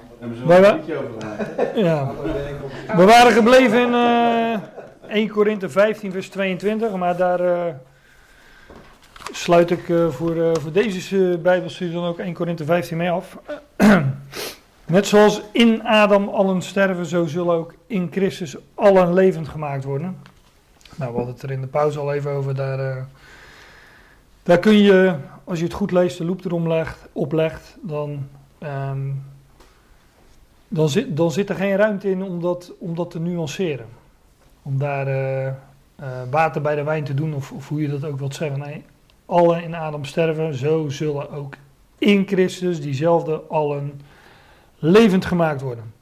Hebben ze wel een liedje over gemaakt. Ja. We waren gebleven in 1 Korinthe 15 vers 22, maar daar sluit ik voor deze Bijbelstudie dan ook 1 Korinthe 15 mee af. Net zoals in Adam allen sterven, zo zullen ook in Christus allen levend gemaakt worden. Nou, we hadden het er in de pauze al even over. Daar kun je, als je het goed leest, de loep erom oplegt, dan zit er geen ruimte in om dat te nuanceren. Om daar water bij de wijn te doen, of hoe je dat ook wilt zeggen. Nee, allen in Adam sterven, zo zullen ook in Christus diezelfde allen levend gemaakt worden.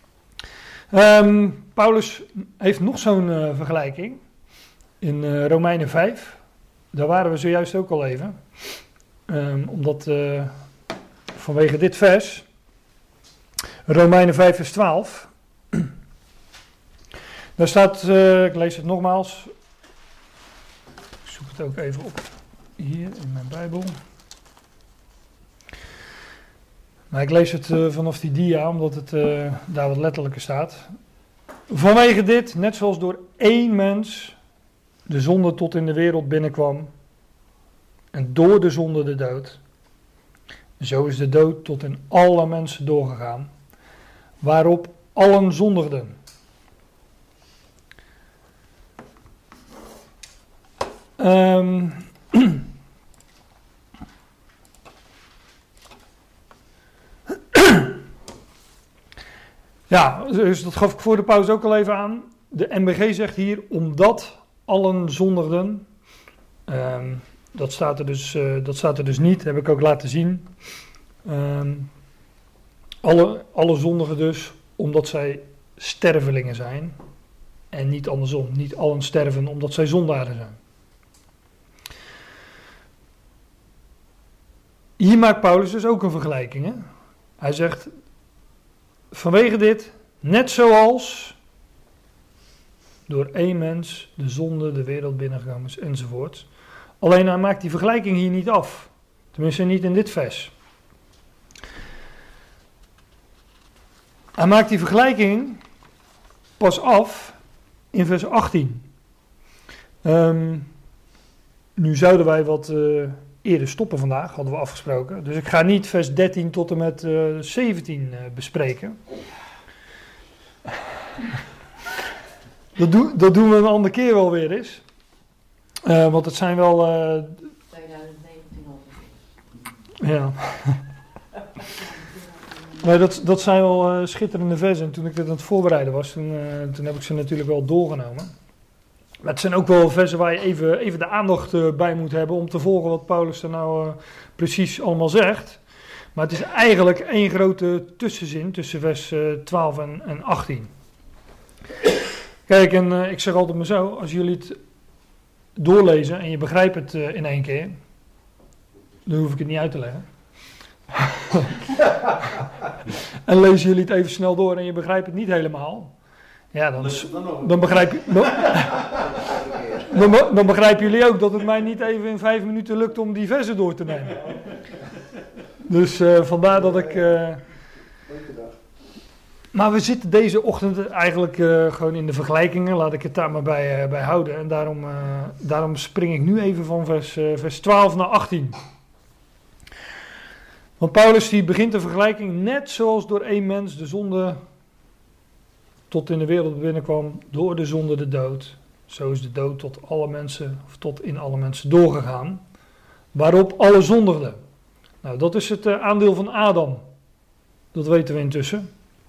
Paulus heeft nog zo'n vergelijking in Romeinen 5. Daar waren we zojuist ook al even. Omdat vanwege dit vers, Romeinen 5 vers 12, daar staat, ik lees het nogmaals, ik zoek het ook even op hier in mijn Bijbel. Maar ik lees het vanaf die dia, omdat het daar wat letterlijker staat. Vanwege dit, net zoals door één mens de zonde tot in de wereld binnenkwam, en door de zonde de dood, zo is de dood tot in alle mensen doorgegaan, waarop allen zondigden. Ja, dus dat gaf ik voor de pauze ook al even aan. De MBG zegt hier, omdat allen zondigden. Dat staat er dus niet, heb ik ook laten zien. Alle zondigen dus, omdat zij stervelingen zijn. En niet andersom, niet allen sterven omdat zij zondaren zijn. Hier maakt Paulus dus ook een vergelijking. Hè? Hij zegt, vanwege dit, net zoals door één mens de zonde de wereld binnengekomen is enzovoort. Alleen hij maakt die vergelijking hier niet af. Tenminste niet in dit vers. Hij maakt die vergelijking pas af in vers 18. Nu zouden wij wat eerder stoppen vandaag, hadden we afgesproken. Dus ik ga niet vers 13 tot en met 17 bespreken. Dat doen we een andere keer wel weer eens. Want het zijn wel... 2019 al. Ja. Maar dat zijn wel schitterende versen. En toen ik dit aan het voorbereiden was, toen heb ik ze natuurlijk wel doorgenomen. Maar het zijn ook wel versen waar je even de aandacht bij moet hebben om te volgen wat Paulus er nou precies allemaal zegt. Maar het is eigenlijk één grote tussenzin tussen vers 12 en 18. Kijk, en ik zeg altijd maar zo, als jullie het doorlezen en je begrijpt het in één keer, dan hoef ik het niet uit te leggen. En lezen jullie het even snel door en je begrijpt het niet helemaal, ja, dan begrijpen jullie ook dat het mij niet even in 5 minuten lukt om die versen door te nemen. Dus vandaar dat ik... Maar we zitten deze ochtend eigenlijk gewoon in de vergelijkingen, laat ik het daar maar bij houden. En daarom spring ik nu even van vers 12 naar 18. Want Paulus die begint de vergelijking net zoals door één mens de zonde tot in de wereld binnenkwam, door de zonde de dood. Zo is de dood tot in alle mensen doorgegaan, waarop alle zondigden. Nou, dat is het aandeel van Adam. Dat weten we intussen.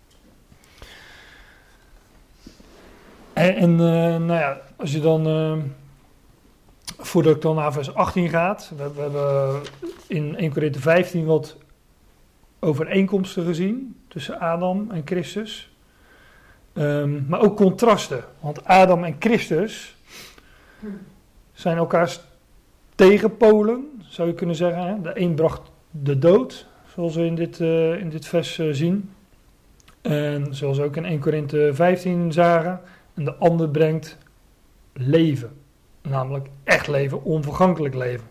En nou ja, als je dan, voordat ik dan naar vers 18 gaat, we hebben in 1 Korinthe 15 wat overeenkomsten gezien tussen Adam en Christus. Maar ook contrasten, want Adam en Christus zijn elkaars tegenpolen, zou je kunnen zeggen. Hè? De een bracht de dood, zoals we in dit vers zien. En zoals we ook in 1 Korinthe 15 zagen. En de ander brengt leven. Namelijk echt leven, onvergankelijk leven.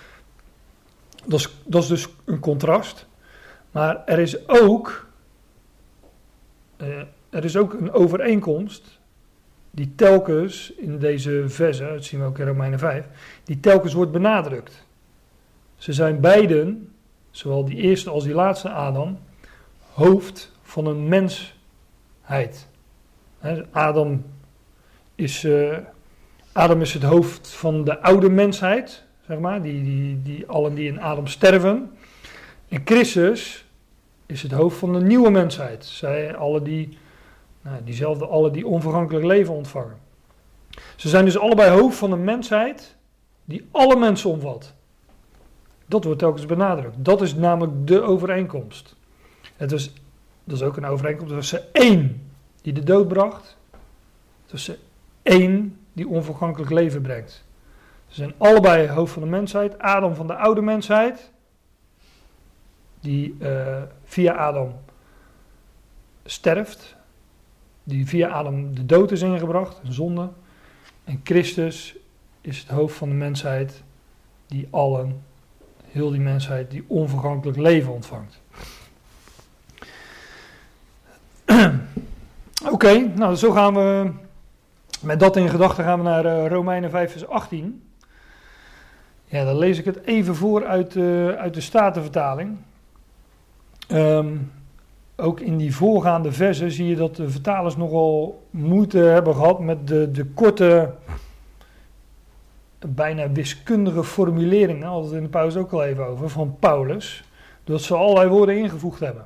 Dat is dus een contrast. Maar er is ook er is ook een overeenkomst die telkens in deze versen, dat zien we ook in Romeinen 5, die telkens wordt benadrukt. Ze zijn beiden, zowel die eerste als die laatste Adam, hoofd van een mensheid. Adam is het hoofd van de oude mensheid, zeg maar, die allen die in Adam sterven. En Christus is het hoofd van de nieuwe mensheid. Zij, alle die onvergankelijk leven ontvangen. Ze zijn dus allebei hoofd van een mensheid die alle mensen omvat. Dat wordt telkens benadrukt. Dat is namelijk de overeenkomst. Dat is ook een overeenkomst tussen één die de dood bracht, tussen één die onvergankelijk leven brengt. Ze zijn allebei hoofd van de mensheid. Adam van de oude mensheid, die via Adam sterft, die via Adam de dood is ingebracht, een zonde. En Christus is het hoofd van de mensheid, die allen, heel die mensheid, die onvergankelijk leven ontvangt. Oké, nou zo gaan we, met dat in gedachten gaan we naar Romeinen 5 vers 18. Ja, dan lees ik het even voor uit de Statenvertaling. Ook in die voorgaande versen zie je dat de vertalers nogal moeite hebben gehad met de korte, bijna wiskundige formuleringen, daar hadden we het in de pauze ook al even over, van Paulus, dat ze allerlei woorden ingevoegd hebben.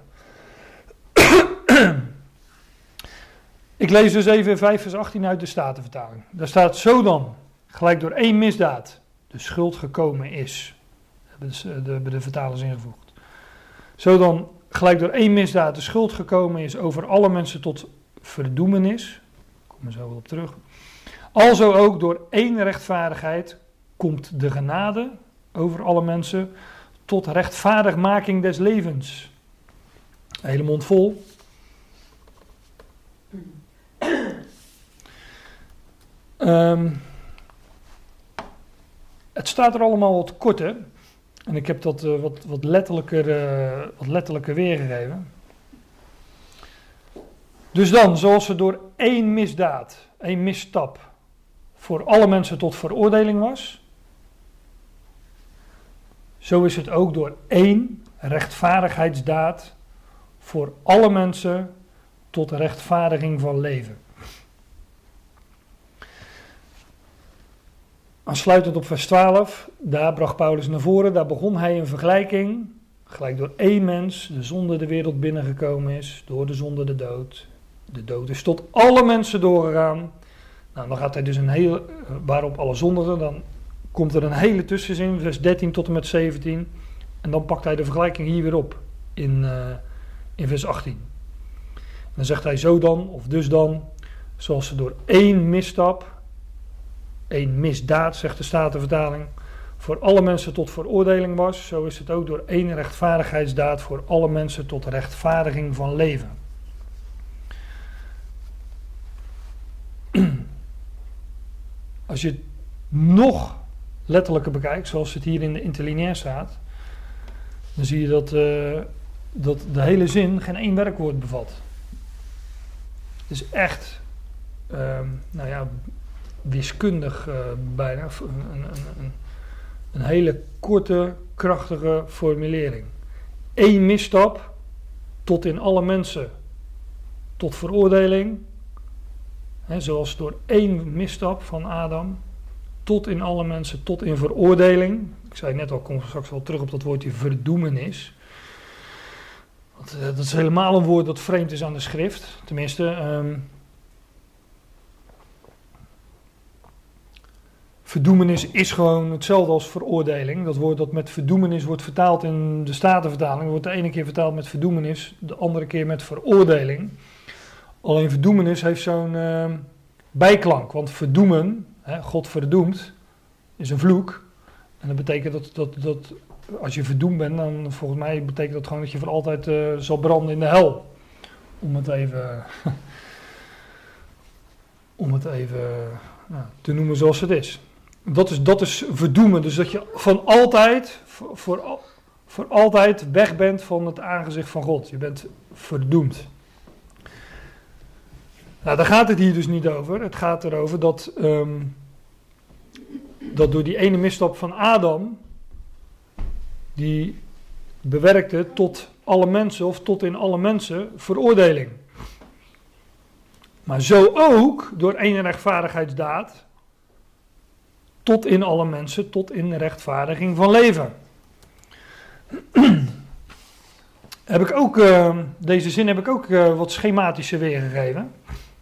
Ik lees dus even 5 vers 18 uit de Statenvertaling. Daar staat: zo dan, gelijk door één misdaad de schuld gekomen is. Hebben de vertalers ingevoegd. Zo dan, gelijk door één misdaad de schuld gekomen is over alle mensen tot verdoemenis. Ik kom er zo wel op terug. Alzo ook door één rechtvaardigheid komt de genade over alle mensen tot rechtvaardigmaking des levens. Een hele mond vol. Het staat er allemaal wat korter. En ik heb dat wat letterlijker weergegeven. Dus dan, zoals er door één misdaad, één misstap, voor alle mensen tot veroordeling was, zo is het ook door één rechtvaardigheidsdaad voor alle mensen tot rechtvaardiging van leven. Aansluitend op vers 12, daar bracht Paulus naar voren, daar begon hij een vergelijking, gelijk door één mens de zonde de wereld binnengekomen is, door de zonde de dood. De dood is tot alle mensen doorgegaan. Nou, dan gaat hij dus waarop alle zondigen, dan komt er een hele tussenzin, vers 13 tot en met 17. En dan pakt hij de vergelijking hier weer op, in vers 18. Dan zegt hij zo dan, of dus dan, zoals ze door één misstap, één misdaad, zegt de Statenvertaling, voor alle mensen tot veroordeling was, zo is het ook door één rechtvaardigheidsdaad voor alle mensen tot rechtvaardiging van leven. Als je het nog letterlijker bekijkt, zoals het hier in de interlineair staat, dan zie je dat de hele zin geen één werkwoord bevat. Het is echt, wiskundig bijna, een hele korte, krachtige formulering. Eén misstap tot in alle mensen tot veroordeling. Zoals door één misstap van Adam tot in alle mensen tot in veroordeling. Ik zei net al, ik kom straks wel terug op dat woordje verdoemenis. Dat is helemaal een woord dat vreemd is aan de schrift. Tenminste, verdoemenis is gewoon hetzelfde als veroordeling. Dat woord dat met verdoemenis wordt vertaald in de Statenvertaling, wordt de ene keer vertaald met verdoemenis, de andere keer met veroordeling. Alleen verdoemenis heeft zo'n bijklank, want verdoemen, God verdoemt, is een vloek. En dat betekent dat als je verdoemd bent, dan volgens mij betekent dat gewoon dat je voor altijd zal branden in de hel. Om het even te noemen zoals het is. Dat is verdoemen, dus dat je van altijd, voor altijd weg bent van het aangezicht van God. Je bent verdoemd. Nou, daar gaat het hier dus niet over. Het gaat erover dat door die ene misstap van Adam, die bewerkte tot alle mensen of tot in alle mensen veroordeling. Maar zo ook door één rechtvaardigheidsdaad tot in alle mensen, tot in rechtvaardiging van leven. Deze zin heb ik ook wat schematischer weergegeven.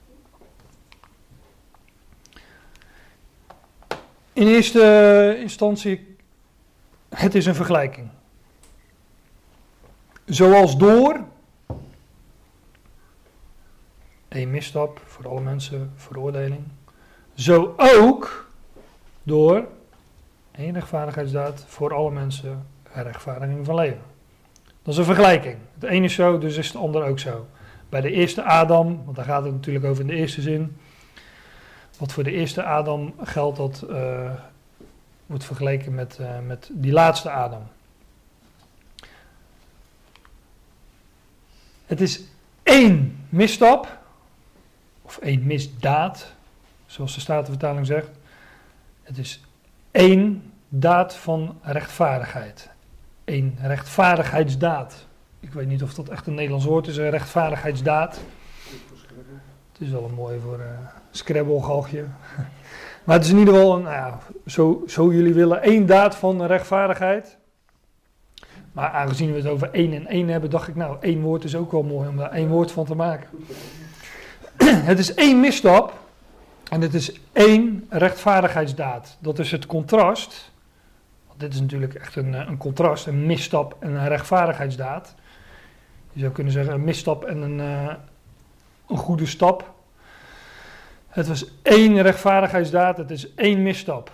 In eerste instantie, het is een vergelijking. Zoals door één misstap voor alle mensen, veroordeling. Zo ook door één rechtvaardigheidsdaad voor alle mensen, rechtvaardiging van leven. Dat is een vergelijking. Het ene is zo, dus is het andere ook zo. Bij de eerste Adam, want daar gaat het natuurlijk over in de eerste zin. Wat voor de eerste Adam geldt, dat wordt vergeleken met die laatste Adam. Het is één misstap, of één misdaad, zoals de Statenvertaling zegt. Het is één daad van rechtvaardigheid. Een rechtvaardigheidsdaad. Ik weet niet of dat echt een Nederlands woord is, een rechtvaardigheidsdaad. Het is wel een mooi voor Scrabble-galgje. Maar het is in ieder geval, zo jullie willen, één daad van rechtvaardigheid. Maar aangezien we het over één en één hebben, dacht ik, één woord is ook wel mooi om daar één woord van te maken. Het is één misstap en het is één rechtvaardigheidsdaad. Dat is het contrast. Want dit is natuurlijk echt een contrast, een misstap en een rechtvaardigheidsdaad. Je zou kunnen zeggen een misstap en een goede stap. Het was één rechtvaardigheidsdaad, het is één misstap.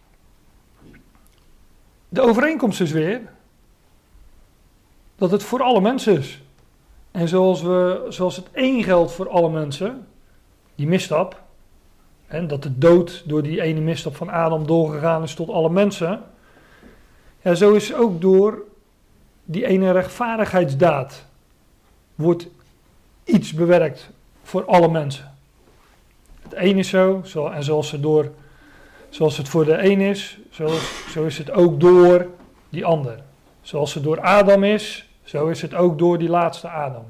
De overeenkomst is weer dat het voor alle mensen is. En zoals het één geldt voor alle mensen, die misstap, en dat de dood door die ene misstap van Adam doorgegaan is tot alle mensen, ja, zo is ook door die ene rechtvaardigheidsdaad wordt iets bewerkt voor alle mensen. Het een is zo, en zoals het voor de een is, zo is het ook door die ander. Zoals het door Adam is, zo is het ook door die laatste Adam.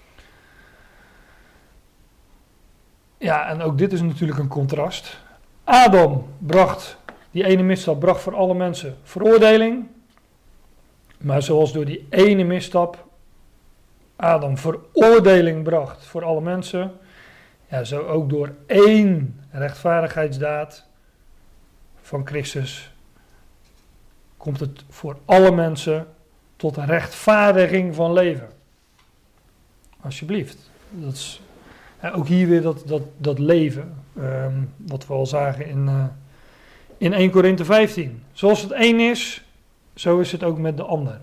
Ja, en ook dit is natuurlijk een contrast. Adam die ene misstap bracht voor alle mensen veroordeling. Maar zoals door die ene misstap Adam veroordeling bracht voor alle mensen, ja, zo ook door één rechtvaardigheidsdaad van Christus komt het voor alle mensen tot rechtvaardiging van leven. Alsjeblieft. Dat is ook hier weer dat leven, wat we al zagen in 1 Korinthe 15. Zoals het één is, zo is het ook met de ander.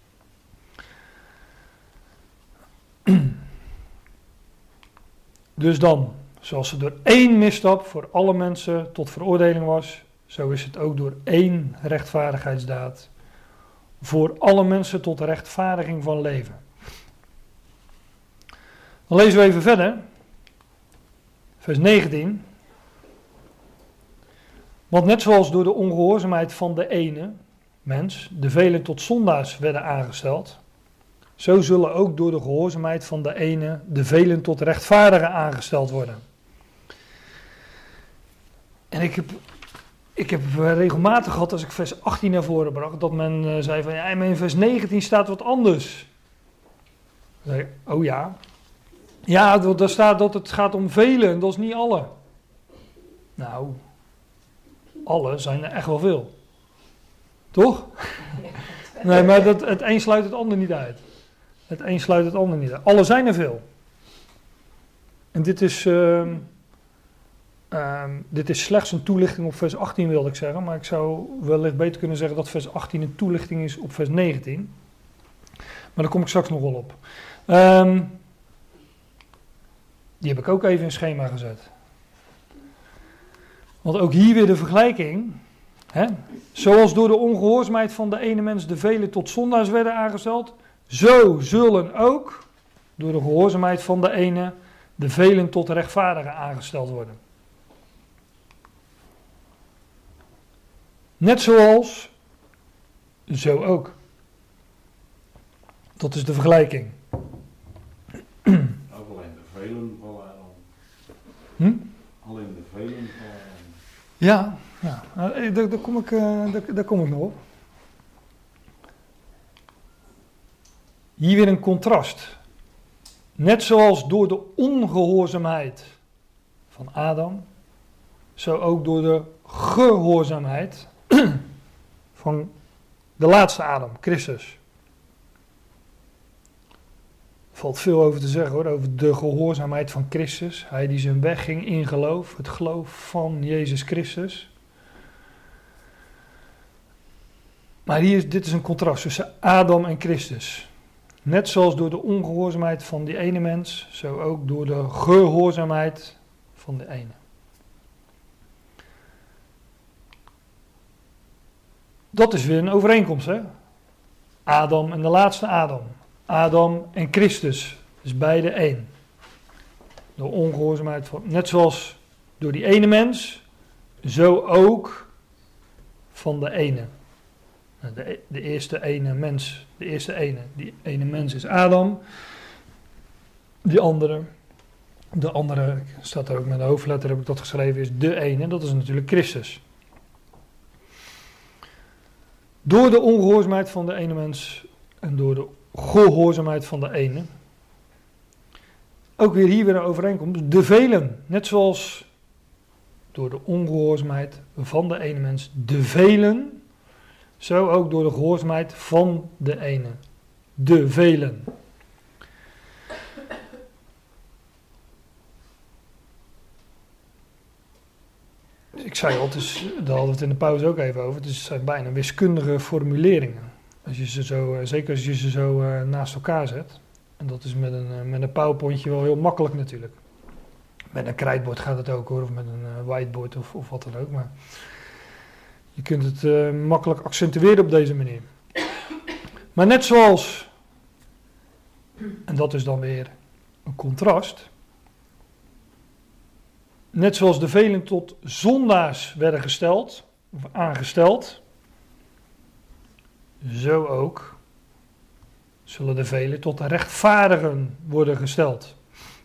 Dus dan, zoals het door één misstap voor alle mensen tot veroordeling was, zo is het ook door één rechtvaardigheidsdaad voor alle mensen tot rechtvaardiging van leven. Dan lezen we even verder, vers 19. Want net zoals door de ongehoorzaamheid van de ene mens de velen tot zondaars werden aangesteld, zo zullen ook door de gehoorzaamheid van de ene de velen tot rechtvaardigen aangesteld worden. En ik heb regelmatig gehad, als ik vers 18 naar voren bracht, dat men zei van, ja, maar in vers 19 staat wat anders. Dan zei ik, oh ja. Ja, daar staat dat het gaat om velen, dat is niet alle. Nou, alle zijn er echt wel veel. Toch? Nee, maar het een sluit het ander niet uit. Het een sluit het ander niet uit. Alle zijn er veel. En dit is slechts een toelichting op vers 18, wilde ik zeggen. Maar ik zou wellicht beter kunnen zeggen dat vers 18 een toelichting is op vers 19. Maar daar kom ik straks nog wel op. Die heb ik ook even in schema gezet. Want ook hier weer de vergelijking. Hè? Zoals door de ongehoorzaamheid van de ene mens de velen tot zondaars werden aangesteld, zo zullen ook door de gehoorzaamheid van de ene de velen tot rechtvaardigen aangesteld worden. Net zoals, zo ook. Dat is de vergelijking. Ook alleen de velen van Adam. Alleen de velen van Adam. Ja, daar kom ik nog op. Hier weer een contrast. Net zoals door de ongehoorzaamheid van Adam, zo ook door de gehoorzaamheid van de laatste Adam, Christus. Er valt veel over te zeggen hoor, over de gehoorzaamheid van Christus. Hij die zijn weg ging in geloof, het geloof van Jezus Christus. Maar dit is een contrast tussen Adam en Christus. Net zoals door de ongehoorzaamheid van die ene mens, zo ook door de gehoorzaamheid van de ene. Dat is weer een overeenkomst, hè? Adam en de laatste Adam. Adam en Christus. Dus beide één. De ongehoorzaamheid van, net zoals door die ene mens, zo ook van de ene. De eerste ene mens, die ene mens is Adam. De andere, staat er ook met een hoofdletter, heb ik dat geschreven, is de ene, dat is natuurlijk Christus. Door de ongehoorzaamheid van de ene mens en door de gehoorzaamheid van de ene. Ook weer hier weer een overeenkomst. De velen, net zoals door de ongehoorzaamheid van de ene mens, de velen, zo ook door de gehoorzaamheid van de ene. De velen. Ik zei al, daar hadden we het in de pauze ook even over, het zijn bijna wiskundige formuleringen. Als je ze zo, zeker als je ze zo naast elkaar zet. En dat is met een PowerPointje wel heel makkelijk natuurlijk. Met een krijtbord gaat het ook hoor, of met een whiteboard of wat dan ook. Maar je kunt het makkelijk accentueren op deze manier. Maar net zoals, en dat is dan weer een contrast. Net zoals de velen tot zondaars werden gesteld, of aangesteld, zo ook zullen de velen tot de rechtvaardigen worden gesteld.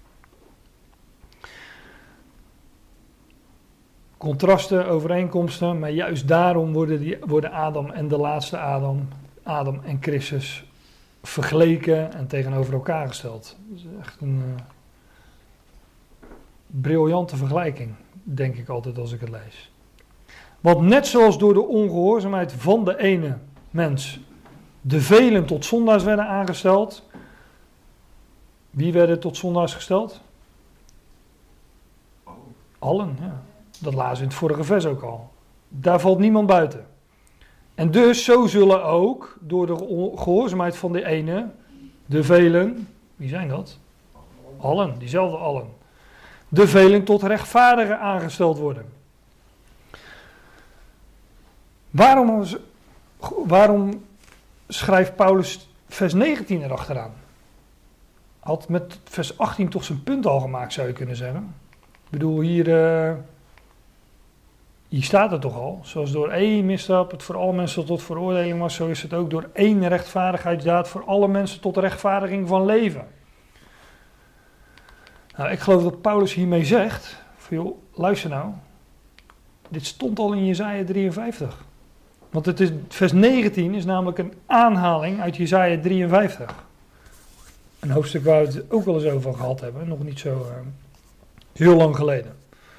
Contrasten, overeenkomsten, maar juist daarom worden Adam en de laatste Adam en Christus vergeleken en tegenover elkaar gesteld. Dat is echt een briljante vergelijking, denk ik altijd als ik het lees. Want net zoals door de ongehoorzaamheid van de ene mens de velen tot zondaars werden aangesteld. Wie werden tot zondaars gesteld? Allen, ja. Dat lazen we in het vorige vers ook al. Daar valt niemand buiten. En dus zo zullen ook door de gehoorzaamheid van de ene de velen, wie zijn dat? Allen, diezelfde allen. De velen tot rechtvaardigen aangesteld worden. Waarom schrijft Paulus vers 19 erachteraan? Had met vers 18 toch zijn punt al gemaakt, zou je kunnen zeggen. Ik bedoel, hier staat het toch al. Zoals door één misstap het voor alle mensen tot veroordeling was, zo is het ook door één rechtvaardigheidsdaad voor alle mensen tot rechtvaardiging van leven. Nou, ik geloof dat Paulus hiermee zegt, van, joh, luister nou, dit stond al in Jesaja 53. Want vers 19 is namelijk een aanhaling uit Jesaja 53. Een hoofdstuk waar we het ook wel eens over gehad hebben, nog niet zo heel lang geleden.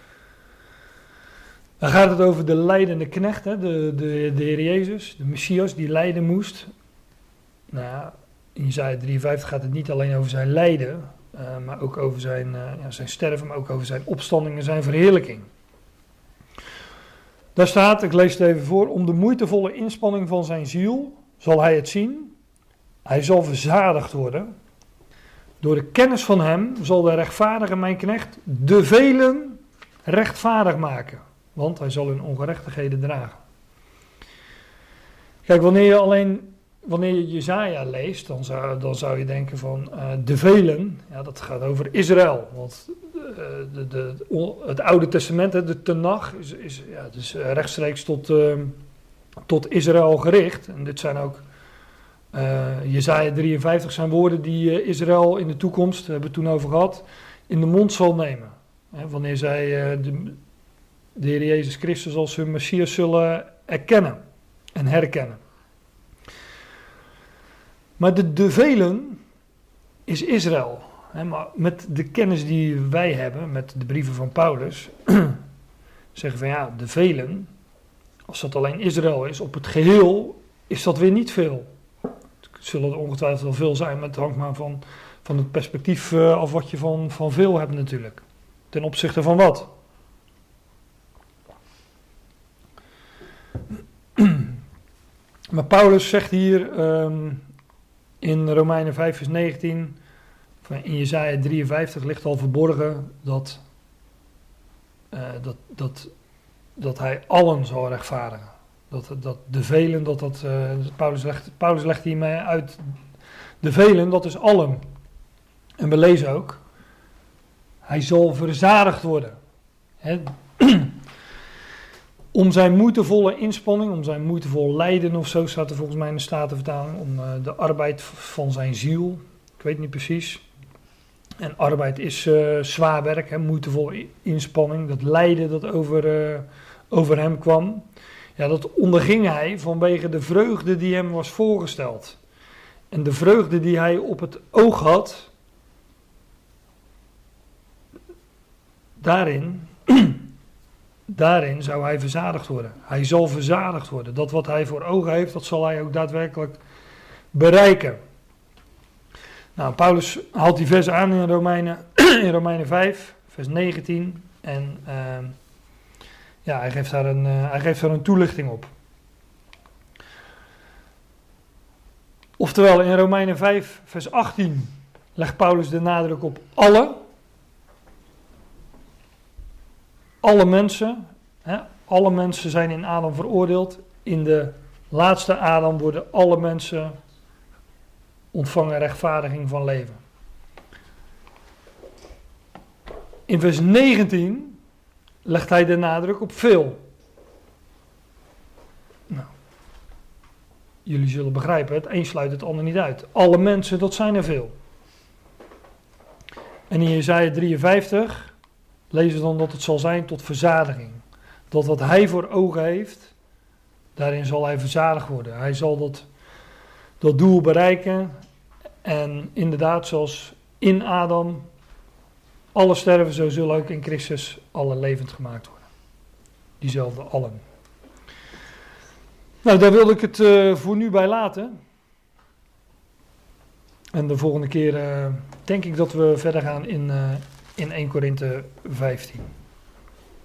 Dan gaat het over de lijdende knecht, hè, de Heer Jezus, de Messias die lijden moest. Nou ja, in Jesaja 53 gaat het niet alleen over zijn lijden, maar ook over zijn sterven, maar ook over zijn opstanding en zijn verheerlijking. Daar staat, ik lees het even voor, om de moeitevolle inspanning van zijn ziel zal hij het zien. Hij zal verzadigd worden. Door de kennis van hem zal de rechtvaardige mijn knecht de velen rechtvaardig maken. Want hij zal hun ongerechtigheden dragen. Kijk, wanneer je alleen wanneer je Jesaja leest, dan zou je denken van de velen, ja, dat gaat over Israël. Want het Oude Testament, de Tenach, is dus rechtstreeks tot Israël gericht. En dit zijn ook Jesaja 53 zijn woorden die Israël in de toekomst, daar hebben we het toen over gehad, in de mond zal nemen. Wanneer zij de Heer Jezus Christus als hun Messias zullen erkennen en herkennen. Maar de velen is Israël. Maar met de kennis die wij hebben, met de brieven van Paulus, zeggen van ja, de velen, als dat alleen Israël is, op het geheel is dat weer niet veel. Het zullen er ongetwijfeld wel veel zijn, maar het hangt maar van het perspectief af wat je van veel hebt natuurlijk. Ten opzichte van wat? Maar Paulus zegt hier in Romeinen 5 vers 19, in Jesaja 53 ligt al verborgen dat hij allen zal rechtvaardigen. Dat de velen, Paulus legt hiermee uit, de velen, dat is allen. En we lezen ook, hij zal verzadigd worden. Om zijn moeitevolle inspanning, om zijn moeitevol lijden of zo staat er volgens mij in de Statenvertaling, om de arbeid van zijn ziel, ik weet niet precies. En arbeid is zwaar werk, moeitevolle inspanning, dat lijden dat over hem kwam. Ja, dat onderging hij vanwege de vreugde die hem was voorgesteld. En de vreugde die hij op het oog had, daarin zou hij verzadigd worden. Hij zal verzadigd worden. Dat wat hij voor ogen heeft, dat zal hij ook daadwerkelijk bereiken. Nou, Paulus haalt die versen aan in Romeinen 5, vers 19. En hij geeft daar een toelichting op. Oftewel, in Romeinen 5, vers 18 legt Paulus de nadruk op alle. Alle mensen. Alle mensen zijn in Adam veroordeeld. In de laatste Adam worden alle mensen ontvangen rechtvaardiging van leven. In vers 19 legt hij de nadruk op veel. Nou, jullie zullen begrijpen, het een sluit het ander niet uit. Alle mensen, dat zijn er veel. En in Jesaja 53 lezen we dan dat het zal zijn tot verzadiging. Dat wat hij voor ogen heeft, daarin zal hij verzadigd worden. Hij zal dat doel bereiken. En inderdaad, zoals in Adam alle sterven, zo zullen ook in Christus alle levend gemaakt worden. Diezelfde allen. Nou, daar wilde ik het voor nu bij laten. En de volgende keer denk ik dat we verder gaan in 1 Korinthe 15.